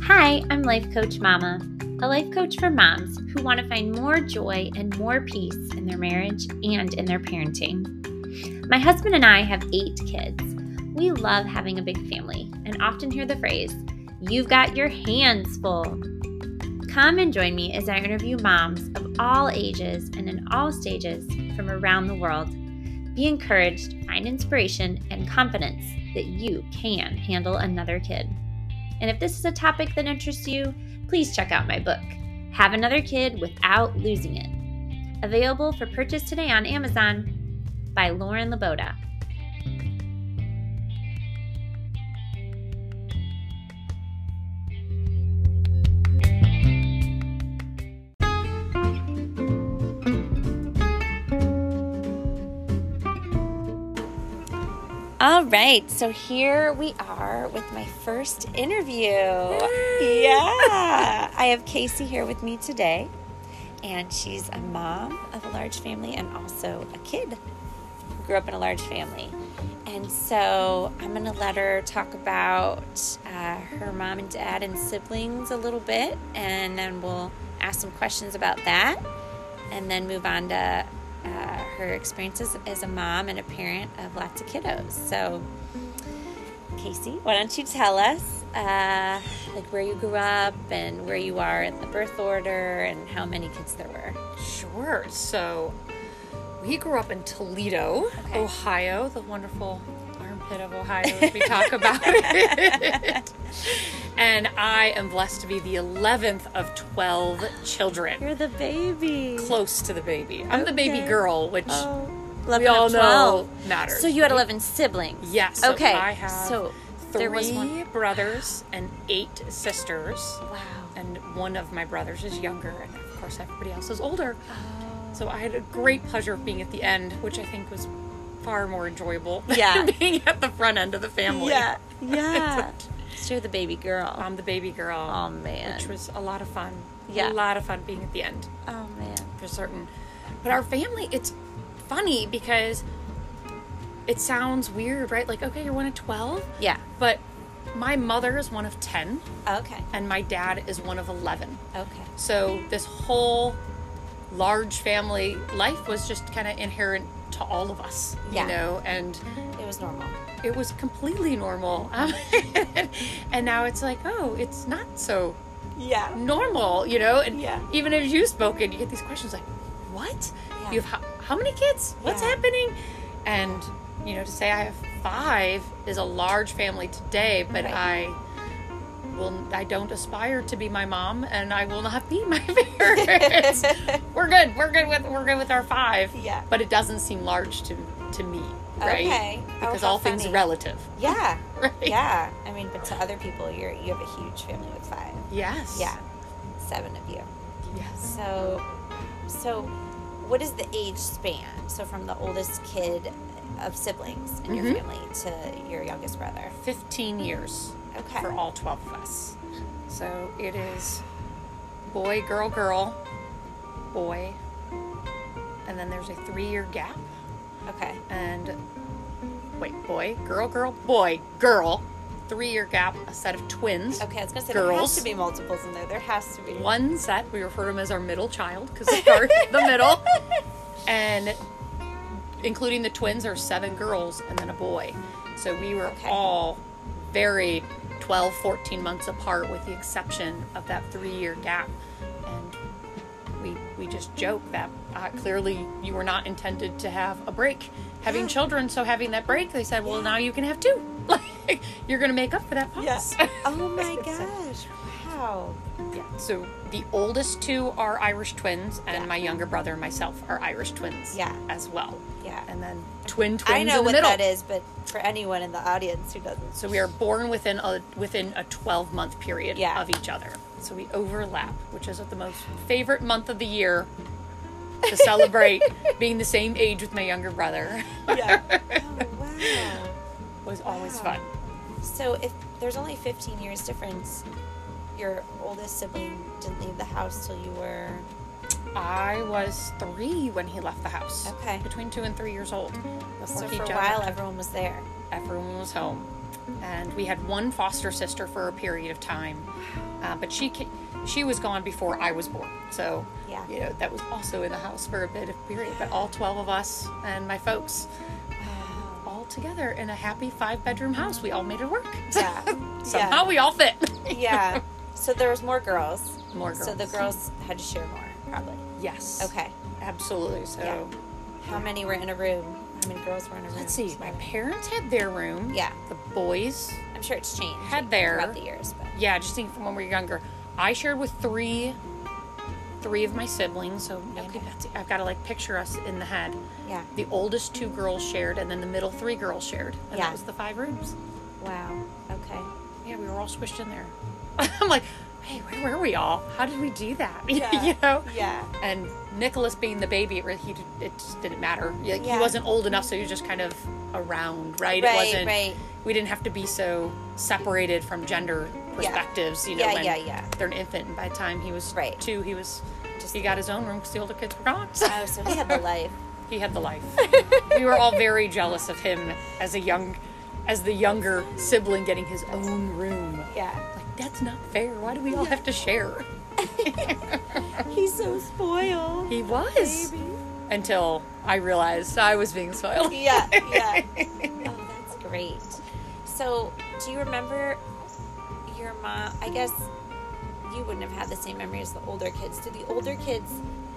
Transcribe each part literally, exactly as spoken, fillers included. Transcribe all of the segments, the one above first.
Hi, I'm Life Coach Mama, a life coach for moms who want to find more joy and more peace in their marriage and in their parenting. My husband and I have eight kids. We love having a big family and often hear the phrase, "You've got your hands full." Come and join me as I interview moms of all ages and in all stages from around the world. Be encouraged, find inspiration, and confidence that you can handle another kid. And if this is a topic that interests you, please check out my book, Have Another Kid Without Losing It. Available for purchase today on Amazon by Lauren Laboda. All right, so here we are with my first interview. Yay. Yeah, I have Casey here with me today, and she's a mom of a large family and also a kid who grew up in a large family. And so I'm going to let her talk about uh, her mom and dad and siblings a little bit, and then we'll ask some questions about that, and then move on to Uh, her experiences as a mom and a parent of lots of kiddos. So, Casey, why don't you tell us uh, like where you grew up and where you are in the birth order and how many kids there were? Sure. So, we grew up in Toledo, okay. Ohio, the wonderful armpit of Ohio as we talk about it. And I am blessed to be the eleventh of twelve children. You're the baby. Close to the baby. I'm okay. the baby girl, which oh, we all know matters. So you had eleven siblings. Yes. So okay. I have so three there was one... brothers and eight sisters. Wow. And one of my brothers is younger, and of course everybody else is older. Oh. So I had a great pleasure of being at the end, which I think was far more enjoyable yeah. than being at the front end of the family. Yeah. Yeah. So you're the baby girl. I'm the baby girl. Oh, man. Which was a lot of fun. Yeah. A lot of fun being at the end. Oh, man. For certain. But our family, it's funny because it sounds weird, right? Like, okay, you're one of twelve. Yeah. But my mother is one of ten. Okay. And my dad is one of eleven. Okay. So this whole large family life was just kind of inherent to all of us, yeah. you know, and it was normal. It was completely normal. Um, and now it's like, oh, it's not so yeah. normal, you know, and yeah. even as you've spoken, you get these questions like, what? Yeah. You have how, how many kids? What's yeah. happening? And, you know, to say I have five is a large family today, but right. I will, I don't aspire to be my mom, and I will not be my parents. we're good. We're good with, we're good with our five. Yeah. But it doesn't seem large to, to me. Right? Okay. Because oh, all funny. things relative. Yeah. Right? Yeah. I mean, but to other people, you're you have a huge family with five. Yes. Yeah. Seven of you. Yes. So, so what is the age span? So from the oldest kid of siblings in mm-hmm. your family to your youngest brother? Fifteen years. Okay. For all twelve of us. So it is boy, girl, girl, boy, and then there's a three-year gap. Okay. And wait, boy, girl, girl, boy, girl, three-year gap, a set of twins. Okay, I was going to say girls. There has to be multiples in there. There has to be. One set, we refer to them as our middle child because they start the middle. And including the twins are seven girls and then a boy. So we were okay. all very twelve, fourteen months apart with the exception of that three-year gap. And we we just joke that uh, clearly you were not intended to have a break having yeah. children, so having that break, they said, well, yeah. now you can have two. Like, you're going to make up for that pause. Yes. Oh, my gosh. Wow. Yeah. So the oldest two are Irish twins, and yeah. my younger brother and myself are Irish twins yeah. as well. Yeah. And then twin twins I know in the what middle. that is, but for anyone in the audience who doesn't. So we are born within a within a twelve-month period yeah. of each other. So we overlap, which is the most favorite month of the year to celebrate being the same age with my younger brother. Yeah. Oh, wow. Was always wow. fun. So if there's only fifteen years difference, your oldest sibling didn't leave the house till you were... I was three when he left the house. Okay. Between two and three years old. So for a while, everyone was there. Everyone was home. and we had one foster sister for a period of time, uh, but she ca- she was gone before I was born. So, Yeah. you know, that was also in the house for a bit of period. But all twelve of us and my folks, um, all together in a happy five-bedroom house. We all made it work. Yeah. Somehow we all fit. Yeah. So there was more girls. More girls. So the girls had to share more, probably. Yes. Okay. Absolutely. So, Yeah. How many were in a room? How many girls were in a room? let's see. My parents had their room. Yeah. The boys I'm sure it's changed had their. throughout the years, but Yeah, just thinking from when we were younger. I shared with three, three of my siblings. So Mandy, Okay. Betsy, I've got to like picture us in the head. yeah. The oldest two girls shared, and then the middle three girls shared, and Yeah. that was the five rooms. Wow. Okay. Yeah, we were all squished in there. I'm like, hey, where were we all? How did we do that? Yeah. You know? Yeah. And Nicholas being the baby, it, really, he did, it just didn't matter. Like, Yeah. He wasn't old enough, so he was just kind of around, right? Right, It wasn't. right. We didn't have to be so separated from gender perspectives. You know, Yeah, when yeah, yeah. they're an infant, and by the time he was Right. two, he was just he got his own room because the older kids were gone. Oh, so he had the life. He had the life. We were all very jealous of him as a young, as the younger sibling getting his own room. Yeah. Like, that's not fair. Why do we all have to share? He's so spoiled. He was. Baby. Until I realized I was being spoiled. Yeah, yeah. Oh, that's great. So, do you remember your mom? I guess you wouldn't have had the same memory as the older kids. Do the older kids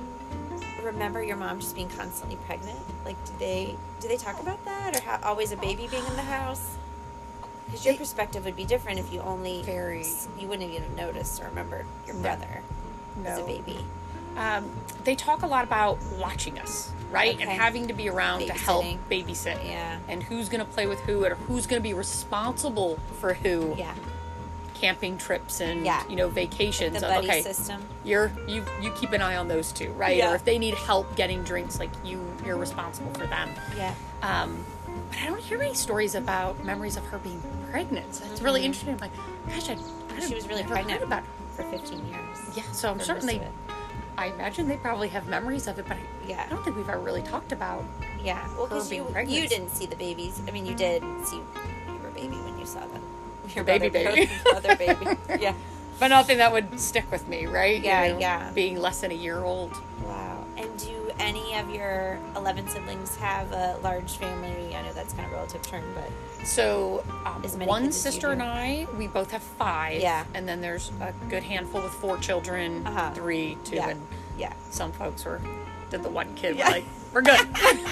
remember your mom just being constantly pregnant? Like, do they do they talk about that, or how, always a baby being in the house? Because your They- perspective would be different if you only Very. you wouldn't even have noticed or remembered your No. brother as a No. baby. Um, they talk a lot about watching us, right? And Okay. having to be around to help Babysitting. babysit. Yeah. And who's going to play with who, or who's going to be responsible for who. Yeah. Camping trips and Yeah. you know vacations. The of, buddy okay, system. you're you you keep an eye on those two, right? Yeah. Or if they need help getting drinks, like you you're responsible for them. Yeah. Um, but I don't hear any stories about memories of her being pregnant. So it's really Mhm. interesting. I'm like, gosh, I, I She was really never pregnant heard about. for fifteen years. Yeah, so I'm For certain most they. of it. I imagine they probably have memories of it, but I, Yeah. I don't think we've ever really talked about. Yeah. Well, her because being you pregnant. you didn't see the babies. I mean, you did see you were a baby when you saw them. Your Baby, brother, baby. brother baby. Yeah. But nothing that would stick with me, right? You Yeah, know, yeah. Being less than a year old. Wow. And do any of your eleven siblings have a large family? I know that's kind of a relative term, but So um, As many one kids as you sister do. and I, we both have five. Yeah. And then there's a good handful with four children, Uh-huh. three, two, Yeah. and yeah. some folks were did the one kid. Yeah. We're like, we're good.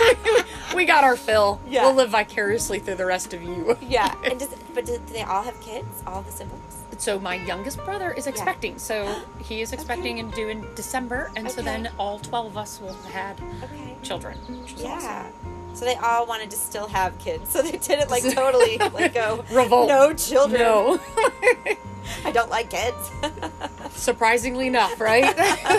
We got our fill. Yeah. We'll live vicariously through the rest of you. Yeah. And does, but do, do they all have kids? All the siblings? So my youngest brother is expecting. So he is expecting Okay. and due in December, and so Okay. then all twelve of us will have had Okay. children, which is Yeah. awesome. So they all wanted to still have kids. So they didn't like totally like go Revolt. no children. No. I don't like kids. Surprisingly enough, right?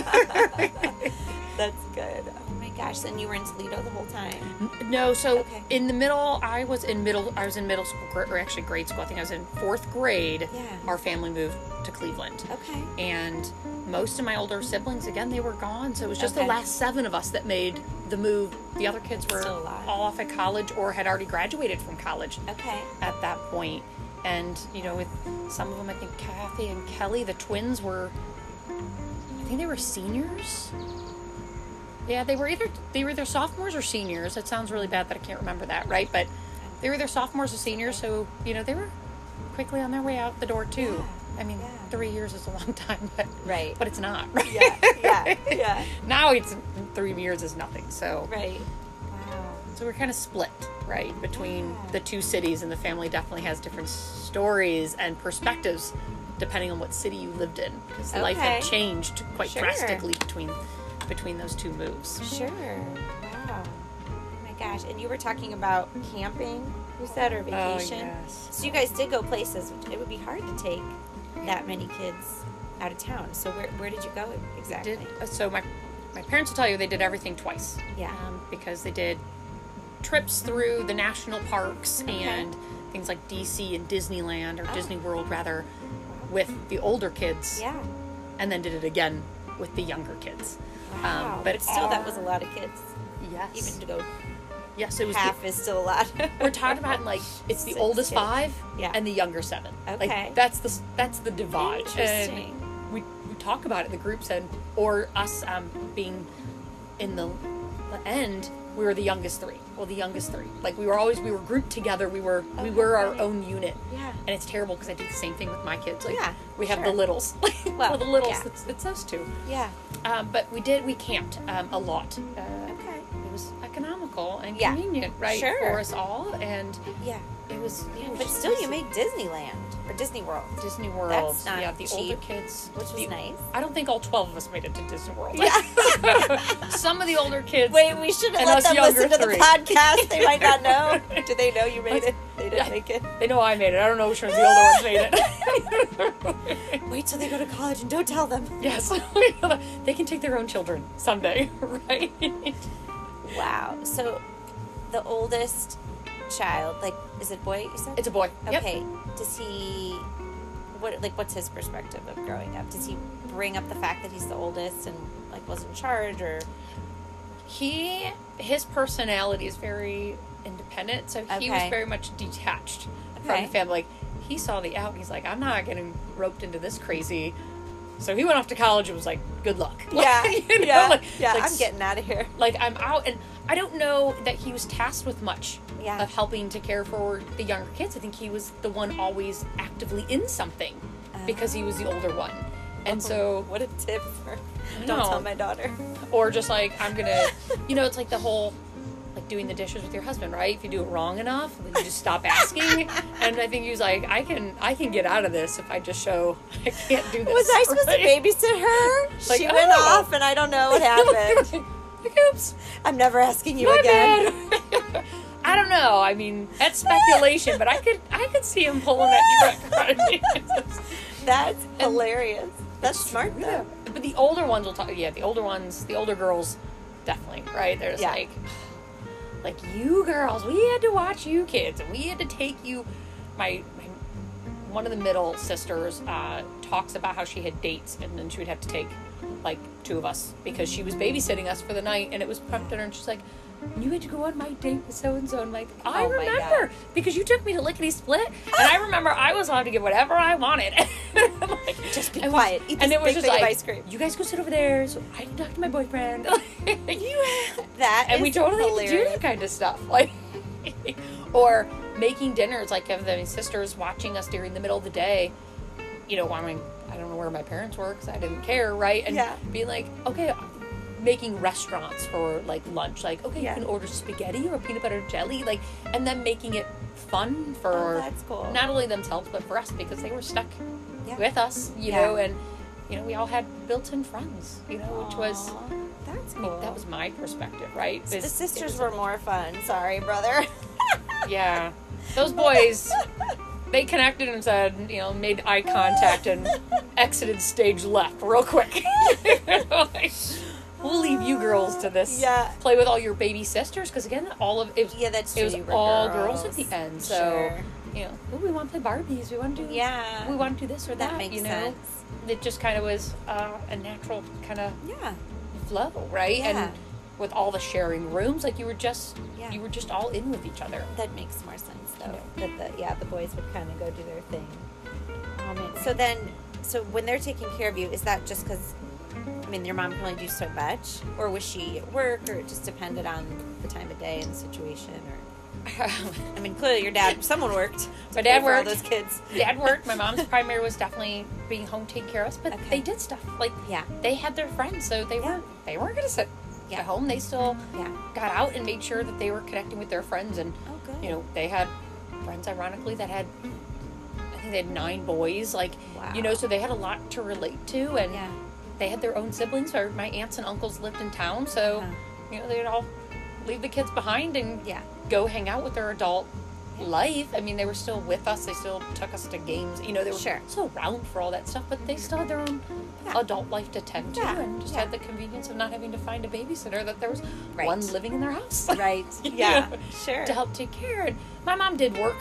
That's good. Oh my gosh. And you were in Toledo the whole time. No, so Okay. in the middle, I was in middle. I was in middle school, gr- or actually grade school. I think I was in fourth grade. Yeah. Our family moved to Cleveland, Okay. and most of my older siblings, again, they were gone. So it was just Okay. the last seven of us that made the move. The other kids were Still alive. all off at college or had already graduated from college Okay. at that point. And you know, with some of them, I think Kathy and Kelly, the twins, were. I think they were seniors. Yeah, they were either they were either sophomores or seniors. It sounds really bad that I can't remember that, right? But they were either sophomores or seniors, so you know they were quickly on their way out the door too. Yeah, I mean, yeah. three years is a long time, but Right. but it's not. Yeah. Yeah. Yeah. Now it's three years is nothing. So Right. Wow. so we're kind of split, right, between Yeah. the two cities, and the family definitely has different stories and perspectives depending on what city you lived in, because life had Okay. changed quite Sure. drastically between between those two moves. Sure. Wow. Oh my gosh. And you were talking about camping, you said, or vacation. Oh, yes. So you guys did go places. It would be hard to take that many kids out of town. So where, where did you go exactly? Did, uh, so my my parents will tell you they did everything twice. Yeah. Um, because they did trips through the national parks Okay. and things like D C and Disneyland, or Oh. Disney World rather, with the older kids, Yeah. and then did it again with the younger kids. Wow. Um, but but still, that our- was a lot of kids, Yes. even to go. Yes, it was half the, is still allowed. we're talking about like it's the Six oldest kids. five Yeah. and the younger seven. Okay. Like that's the that's the divide. Interesting. And we we talk about it in the groups and or us um being in the, the end. We were the youngest three. Well, the youngest three. Like we were always we were grouped together. We were we Okay, were our right. own unit. Yeah. And it's terrible because I do the same thing with my kids. Like Yeah, we have sure. the littles. Well, well, the littles. yeah. It's, it's those two. Yeah. Um, but we did we camped um, a lot. Uh, Okay. It was economical and Yeah. convenient, right, Sure. for us all. And Yeah. it was. Yeah, it was But just still, nice. you made Disneyland or Disney World, Disney World. That's not yeah, the older cheap, kids, which was the- nice. I don't think all twelve of us made it to Disney World. Yeah. Some of the older kids. Wait, we should have And let us them younger listen to three. the podcast. They might not know. Do they know you made it? They didn't Yeah. make it. They know I made it. I don't know which ones the older ones made it. Wait till they go to college and don't tell them. Yes, they can take their own children someday, right? Wow. So, the oldest child, like, is it a boy? You said It's a boy. Yep. Okay. Does he? What like? What's his perspective of growing up? Does he bring up the fact that he's the oldest and like was in charge, or? He, his personality is very independent, so he was Okay. very much detached Okay. from the family. Like, he saw the out, and he's like, I'm not getting roped into this crazy. So he went off to college and was like, good luck. Yeah. Like, you know, yeah. like- yeah. like, I'm getting out of here. Like, I'm out, and I don't know that he was tasked with much Yeah. of helping to care for the younger kids. I think he was the one always actively in something because he was the older one. And so, What a tip for. I Don't know. tell my daughter. or just like, I'm gonna, you know, it's like the whole, like doing the dishes with your husband, right? If you do it wrong enough, then you just stop asking. And I think he was like, I can, I can get out of this if I just show I can't do this. Was I supposed right? to babysit her? Like, she went oh. off, and I don't know what happened. Like, oops, I'm never asking you my again. bad. I don't know. I mean, that's speculation, but I could, I could see him pulling that trick. Right? That's hilarious. That's smart though. Yeah. But the older ones will talk. Yeah, the older ones, the older girls, definitely, right? They're just Yeah. like, like you girls, we had to watch you kids, and we had to take you. My, my one of the middle sisters uh, talks about how she had dates, and then she would have to take like two of us because she was babysitting us for the night, and it was prep dinner, and she's like, you had to go on my date with so and so, and like I Oh my remember God. because you took me to Lickety Split, and I remember I was allowed to get whatever I wanted. Like, Just be and quiet. Eat and this it was big just thing of like, ice cream. you guys go sit over there, so I can talk to my boyfriend. That and is we totally hilarious. do that kind of stuff, like, or making dinners. Like, have my sisters watching us during the middle of the day. You know, I mean, I don't know where my parents were because I didn't care, right? And Yeah. being like, okay, making restaurants for like lunch, like, okay, Yeah. you can order spaghetti or peanut butter jelly, like, and then making it fun for Oh, that's cool. not only themselves but for us because they were stuck Yeah. with us, you Yeah. know, and you know we all had built-in friends, you know, which was Aw, that's I mean, cool. that was my perspective, right? the Is- sisters it was- were more fun. Sorry, brother. yeah, those boys. They connected and said, you know, made eye contact and exited stage left real quick. Like, we'll leave you girls to this. Yeah. Play with all your baby sisters because again, all of it was Yeah, that's it true. was You were all girls. at the end. So Sure. you know, oh, we want to play Barbies. We want to do Yeah. We want to do this or that. That makes you know, sense. it just kind of was uh, a natural kind of Yeah. flow, right? Yeah. And with all the sharing rooms, like you were just Yeah. you were just all in with each other. That makes more sense though. Yeah. That the yeah, the boys would kind of go do their thing. Oh man. So then, so when they're taking care of you, is that just because? I mean, your mom can only do so much, or was she at work, or it just depended on the time of day and the situation, or? I mean, clearly your dad, someone worked. My to dad pay for all worked. those kids. Dad worked. My mom's primary was definitely being home, taking care of us. But Okay. they did stuff like Yeah. they had their friends, so they Yeah. weren't they weren't gonna sit Yeah. at home. They still Yeah. got out and made sure that they were connecting with their friends. And Oh, good. you know, they had friends, ironically, that had I think they had nine boys. Like Wow. you know, so they had a lot to relate to, and Yeah. they had their own siblings. Or my aunts and uncles lived in town, so Uh-huh. you know they'd all leave the kids behind and Yeah. go hang out with their adult life. I mean, they were still with us. They still took us to games. You know, they were Sure. still around for all that stuff, but they still had their own Yeah. adult life to tend to, Yeah. and just Yeah. had the convenience of not having to find a babysitter. That there was Right. one living in their house, Right. You Yeah. know, Sure. to help take care. And my mom did work,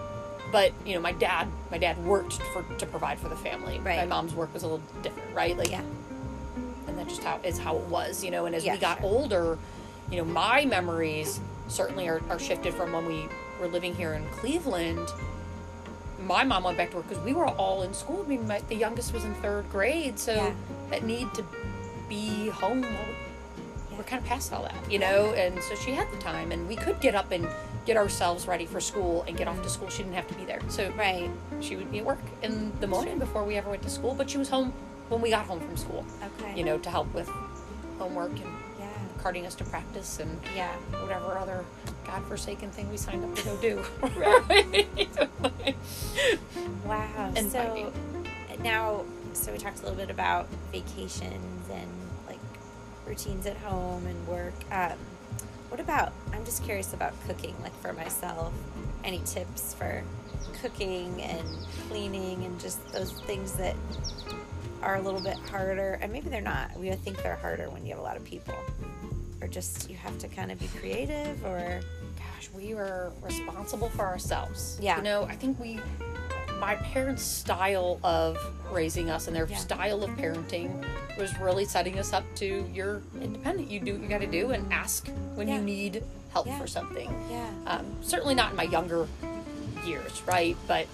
but you know, my dad, my dad worked for to provide for the family. Right. My mom's work was a little different, right? Like, Yeah. and that just how is how it was, you know. And as Yeah, we got sure. older, you know, my memories certainly are, are shifted from when we were living here in Cleveland. My mom went back to work because we were all in school. I mean, my, the youngest was in third grade, so Yeah. that need to be home, well, we're kind of past all that, you know? And so she had the time, and we could get up and get ourselves ready for school and get off to school. She didn't have to be there. So Right. she would be at work in the morning before we ever went to school, but she was home when we got home from school, Okay. you know, to help with homework and Yeah. carting us to practice and Yeah. whatever other godforsaken thing we signed up to go do. Wow. And so fighting. now, so we talked a little bit about vacations and like routines at home and work. Um, what about, I'm just curious about cooking, like for myself. Any tips for cooking and cleaning and just those things that are a little bit harder? And maybe they're not. We think they're harder when you have a lot of people. Or just you have to kind of be creative or... Gosh, we were responsible for ourselves. Yeah. You know, I think we, my parents' style of raising us and their Yeah. style of parenting was really setting us up to, you're independent. You do what you got to do and ask when Yeah. you need help Yeah. for something. Yeah. Um, certainly not in my younger years, right? But,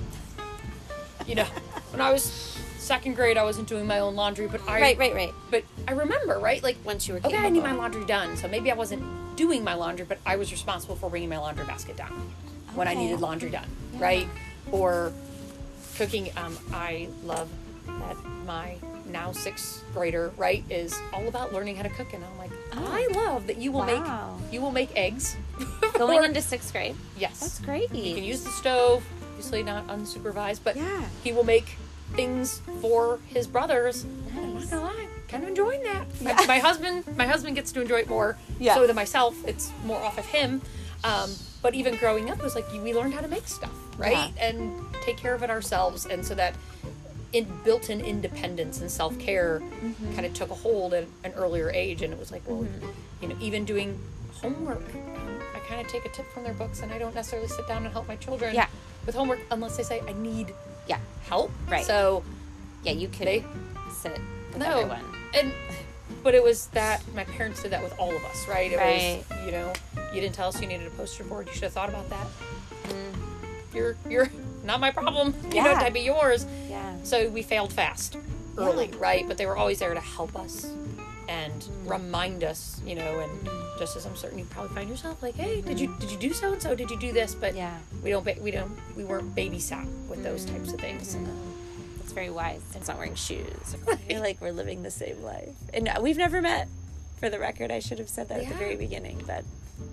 you know, when I was second grade, I wasn't doing my own laundry, but I... Right, right, right. But I remember, right? Like, Once you were okay, I need my capable. laundry done. So maybe I wasn't doing my laundry, but I was responsible for bringing my laundry basket down when I Okay. needed laundry done, Yeah. right? Or cooking. Um, I love that my now sixth grader, right, is all about learning how to cook, and I'm like, Oh. I love that you will Wow. make you will make eggs. Going for- into sixth grade. yes, That's great. You can use the stove, obviously not unsupervised, but Yeah. he will make things for his brothers. I'm Nice. not gonna lie, kind of enjoying that. Yeah. My, my husband, my husband gets to enjoy it more. Yeah. So than myself, it's more off of him. Um, but even growing up, it was like we learned how to make stuff, right, Yeah. and take care of it ourselves, and so that in built-in independence and self-care Mm-hmm. kind of took a hold at an earlier age, and it was like, well, Mm-hmm. you know, even doing homework, um, I kind of take a tip from their books, and I don't necessarily sit down and help my children Yeah. with homework unless they say I need Yeah. help. Right. So Yeah, you could They- sit with no, everyone. and but it was that my parents did that with all of us, right? It Right. was, you know, you didn't tell us you needed a poster board. You should have thought about that. Mm. You're you're not my problem. You Yeah. know, that'd be yours. Yeah. So we failed fast early, Yeah. right? But they were always there to help us and remind us, you know, and just as I'm certain you probably find yourself like, hey, did you did you do so and so? Did you do this? But Yeah. we don't ba- we don't we weren't babysat with those types of things. Um, That's very wise. It's not wearing shoes. I feel like we're living the same life. And we've never met, for the record. I should have said that at the Yeah. very beginning, but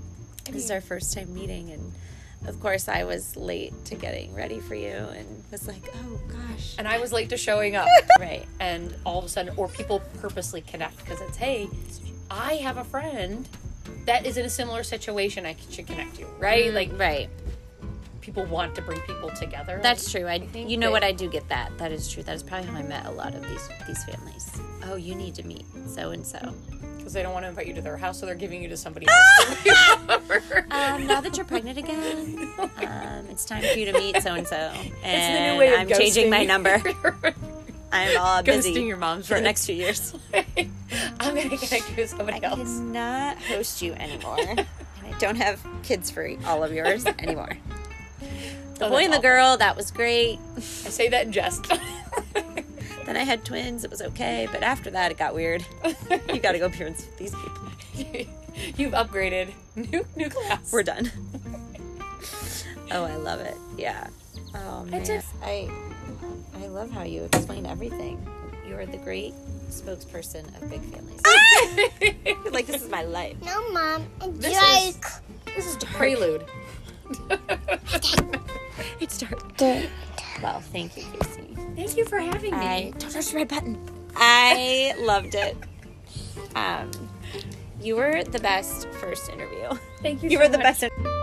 I this is mean- our first time meeting. And of course, I was late to getting ready for you and was like, oh gosh. and I was late to showing up. Right. And all of a sudden, or people purposely connect because it's, hey, I have a friend that is in a similar situation. I should connect you, right? Like right. people want to bring people together. That's true. I, think you know that- what? I do get that. That is true. That is probably how I met a lot of these these families. Oh, you need to meet so and so. because they don't want to invite you to their house, so they're giving you to somebody else. Um, now that you're pregnant again, um, it's time for you to meet so and so. It's And the new way of I'm changing my ghosting. number. I'm all busy Ghosting your mom's for the friend. next few years. I'm gonna connect you with somebody I else. cannot host you anymore, and I don't have kids for all of yours anymore. The Oh, boy that's and the awful. girl, that was great. I say that in jest. Then I had twins, it was okay, but after that it got weird. You gotta go parents with these people. You've upgraded. New new class. We're done. Oh, I love it. Yeah. Oh man. It's a- I I love how you explain everything. You are the great spokesperson of big families. Like this is my life. No, Mom. It's This like is this is the prelude. It's dark. the Well, thank you, Casey. Thank you for having me. I don't touch the red button. I loved it. Um, you were the best first interview. Thank you. You so were the much. best. In-